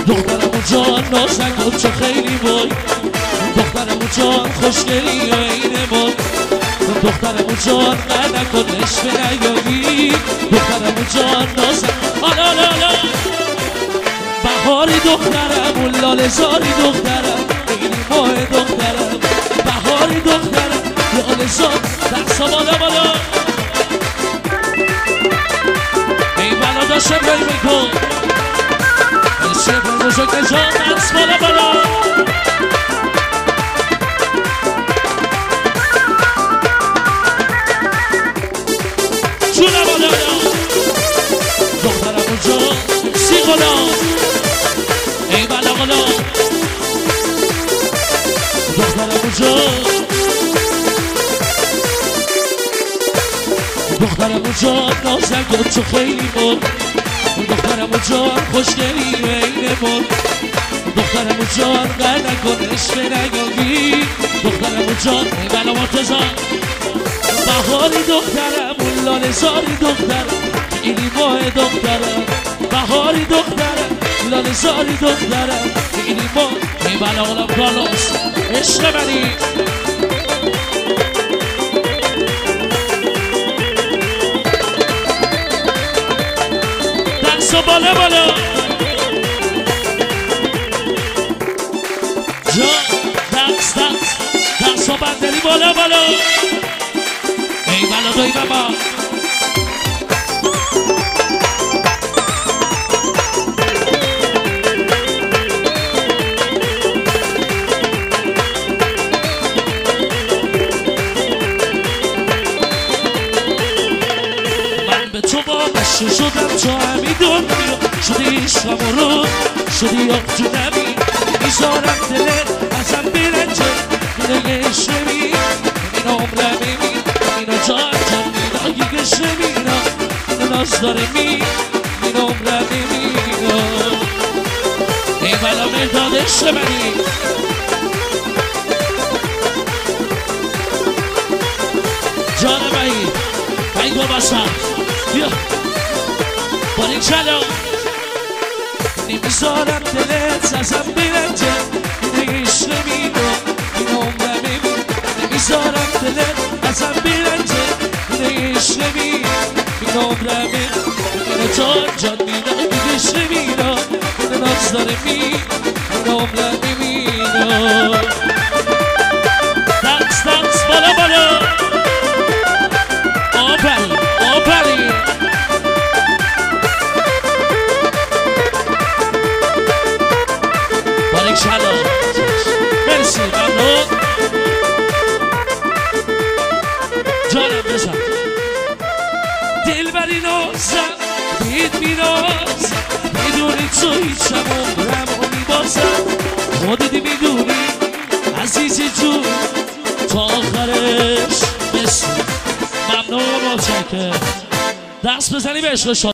دخترمو جان نازنگم چه خیلی وای دخترمو جان خوشگلی و اینه وای دخترمو جان قد نکن عشق نیایی دخترمو جان نازنگم آلا آلا آلا بهاری دخترم و لاله زاری دخترم خیلی ماه دخترم بهاری دخترم لاله زار دستا بالا بالا ای بلا داشته بایی بکن عشق بزرگ جان دست بالا بالا جونه بالا دخترمو جان سی غلام ای بلا غلام دخترمو جان دخترمو جان نازنگم چه خیلی مر دخترمو جان خوشگلی و اینه مر دخترمو جان قد نکن عشق نگاهی دخترمو جان ای بلا مرتضی بهاری دخترم و لاله زاری دخترم خیلی ماه دخترم بهاری دخترم لاله زاری دخترم خیلی ماه ای بلا غلام کارلوس عشق منی دست بالا بالا جان دست و بندری بالا بالا ای بلا دوی بابا من به تو وابسته شدم تا همین دنیا شدی عشقم رو شدی آب تو نمی میذارم دلت ازم برنجه میره عشق نمی این عمره میمی اینو جان جان مینا یکش نمینا اینو ناز داره این عمره میمینا ای بلا مرداد عشق منی جان بایی با بسم بیا باری چلا نمیذارم دلت ازم برنجه اینه عشق نمینا این عمره میمی نمیذارم دلت ازم برنجه اینه عشق نمینا این عمره میمی اینه جان جان مینا این عشق نمینا اینه ناز داره این عمره میمینا دست بالا بالا آفرین باریک شلا مرسی ممنون جانم بزن دل بری نازم بید میراز میدونی تو هیچم عمرم رو میبازم خودت میدونی عزیزی جون تا آخرش مثل ممنون متشکرم دست بزنی به عشق